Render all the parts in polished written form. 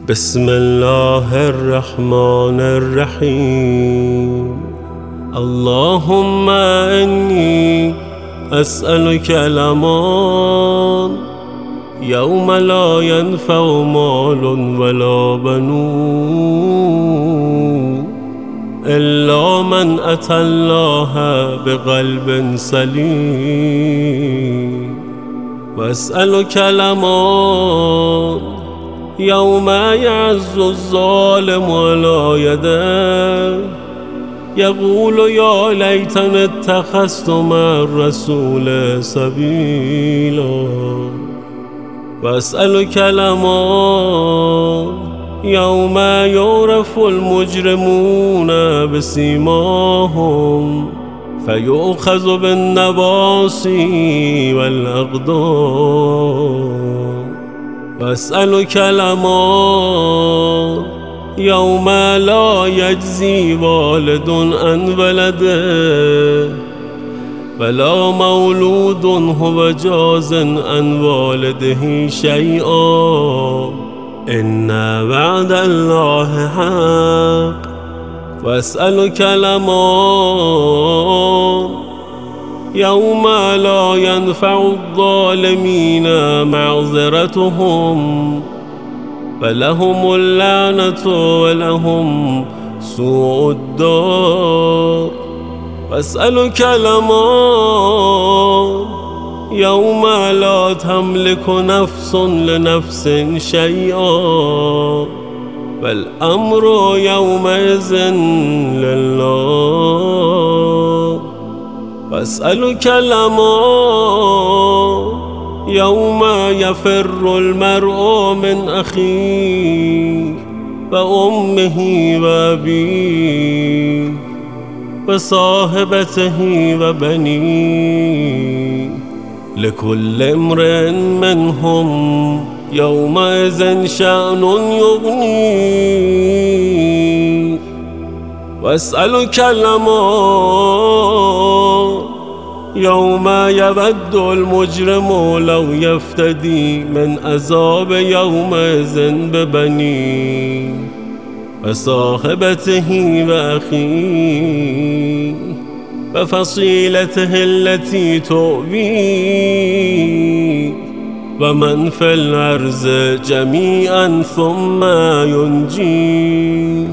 بسم الله الرحمن الرحيم. اللهم إني أسألك الأمان يوم لا ينفع مال ولا بنون إلا من أتى الله بقلب سليم. وأسألك الأمان يوم يعز الظالم على يديه يقول يا ليتني اتخذت مع الرسول سبيلا. وأسألك الأمان يوم يعرف المجرمون بسيماهم فيؤخذ بالنواصي والأقدام. وأسألك الأمان يوم لا يجزي والد عن ولده ولا مولود هو جاز عن والده شيئا إن وعد الله حق. وأسألك الأمان يوم لا ينفع الظالمين معذرتهم فلهم اللعنة ولهم سوء الدار. وأسألك الأمان يوم لا تملك نفس لنفس شيئا والأمر يومئذ لله. وأسألك الأمان يوم يفر المرء من أخيه وأمه وأبيه وصاحبته وبنيه لكل امرئ منهم يومئذ شأن يغنيه. وأسألك الأمان يوم يود المجرم لو يفتدي من عذاب يومئذ ببنيه وصاحبته وأخيه وفصيلته التي تؤويه ومن في الأرض جميعا ثم ينجيه.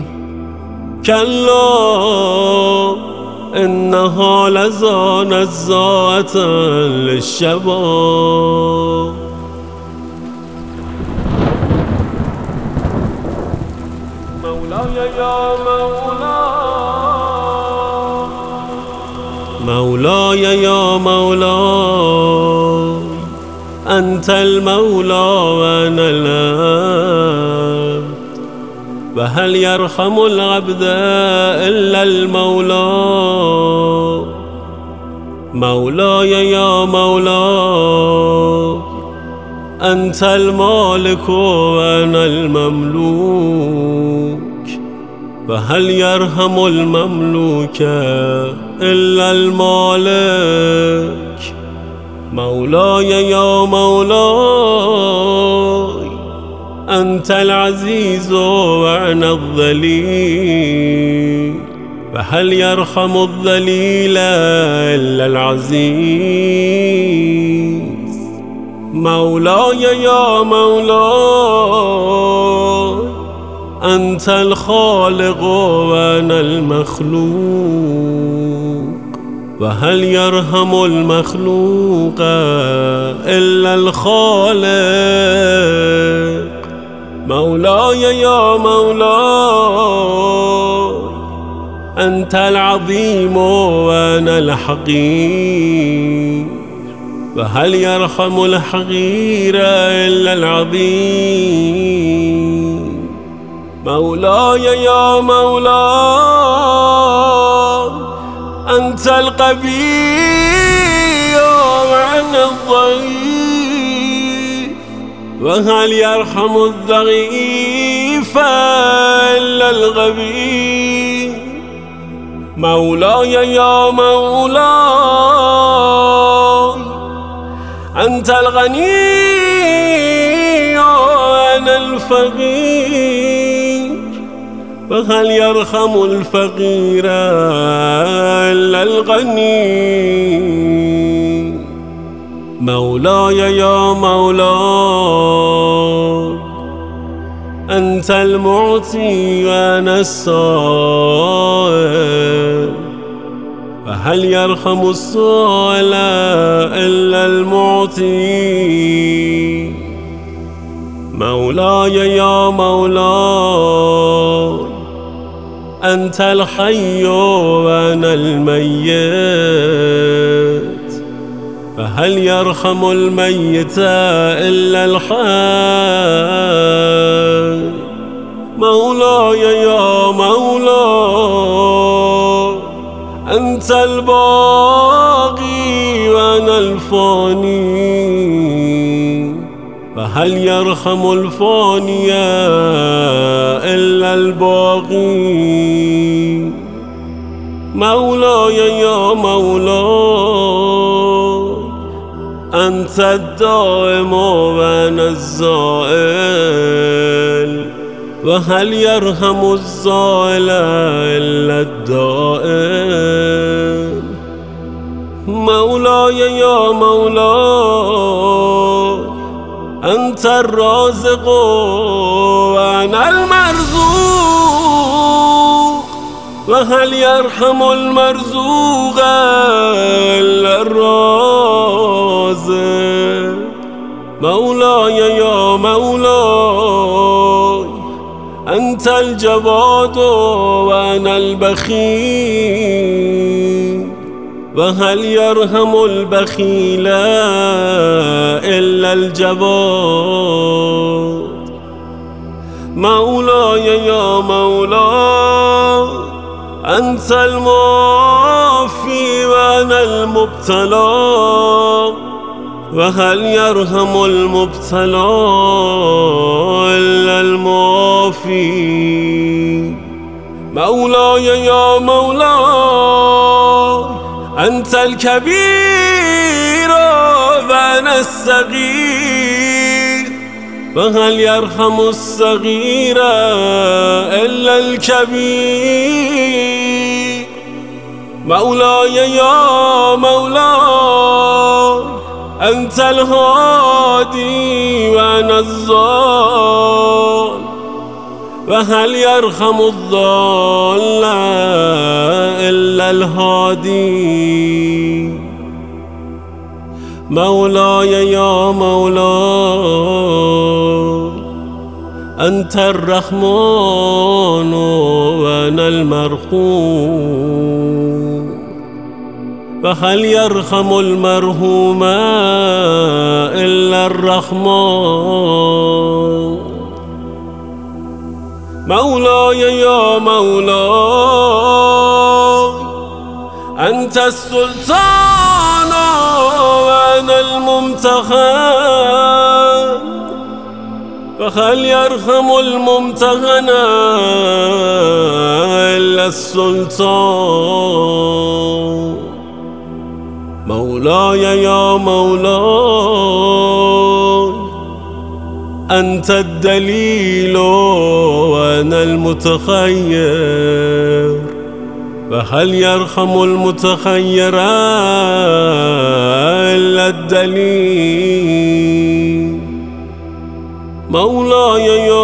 كلا إنها لظى نزاعة للشباب. مولاي يا مولاي يا مولاي أنت المولى وأنا العبد وهل يرحم العبد إلا المولى. مولاي يا مولاي أنت المالك وأنا المملوك وهل يرحم المملوك إلا المالك. مولاي يا مولاي أنت العزيز وأنا الذليل وهل يرحم الذليل إلا العزيز. مولاي يا مولاي أنت الخالق وأنا المخلوق وهل يرحم المخلوق إلا الخالق. مولاي يا مولاي أنت العظيم وأنا الحقير وهل يرحم الحقير إلا العظيم. مولاي يا مولاي أنت القوي وأنا الضعيف وهل يرحم الضعيف إلا الغبي. مولاي يا مولاي أنت الغني وأنا الفقير وهل يرحم الفقير إلا الغني مولاي يا مولاي أنت المعطي وأنا السائل فهل يرحم السائل إلا المعطي مولاي يا مولاي أنت الحي وأنا الميت فهل يرحم الميت إلا الحي مولاي يا مولاي أنت الباقي وأنا الفاني فهل يرحم الفاني إلا الباقي مولاي يا مولاي أنت الدائم وأنا الزائل وهل يرحم الزائل إلا الدائم مولاي يا مولاي أنت الرازق وأنا المرزوق وهل يرحم المرزوق إلا الرازق مولاي يا مولاي أنت الجواد وأنا البخيل وهل يرحم البخيل إلا الجواد مولاي يا مولاي أنت المعافي وأنا المبتلى وهل يرحم المبتلى إلا المعافي مولاي يا مولاي أنت الكبير وأنا الصغير وهل يرحم الصغير إلا الكبير مولاي يا مولاي أنت الهادي وأنا الضال وهل يرحم الضال إلا الهادي مولاي يا مولاي أنت الرحمن وأنا المرحوم فهل يرحم المرحوم إلا الرحمن مولاي يا مولاي أنت السلطان وأنا الممتحن فهل يرحم الممتحن إلا السلطان مولاي يا مولاي أنت الدليل وأنا المتخير فهل يرحم المتخير إلا الدليل مولاي يا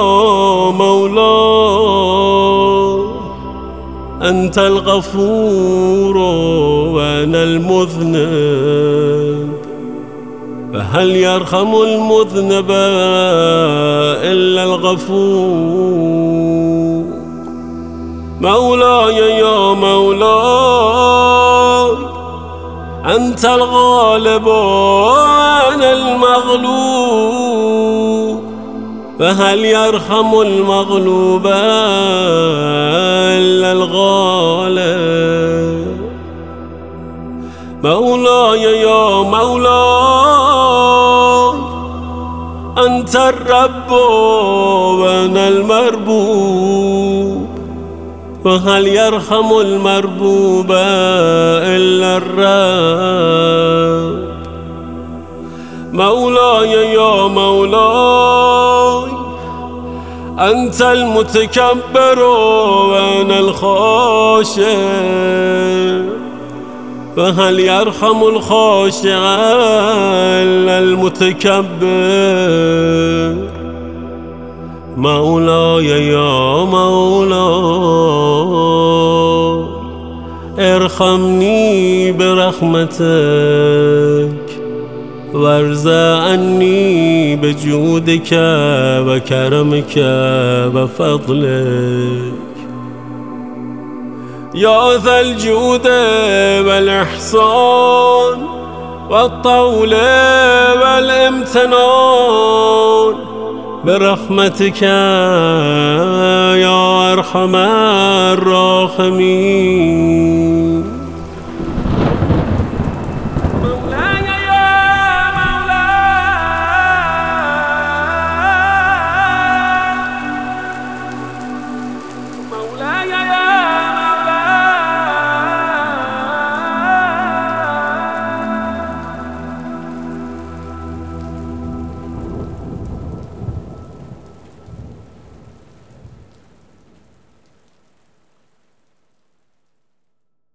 مولاي أنت الغفور وأنا المذنب فهل يرحم المذنب إلا الغفور مولاي يا مولاي أنت الغالب وأنا المغلوب فهل يرحم المغلوب إلا الغالب مولاي يا مولاي أنت الرب وأنا المربوب فهل يرحم المربوب إلا الرب مولاي يا مولاي أنت المتكبر وأنا الخاشع، فهل يرحم الخاشع إلا المتكبر؟ مولاي يا مولاي ارحمني برحمتك وارض عني بجودك وكرمك وفضلك يا ذا الجود والإحسان والطول والامتنان، برحمتك يا أرحم الراحمين. مولاي يا مولاي، مولاي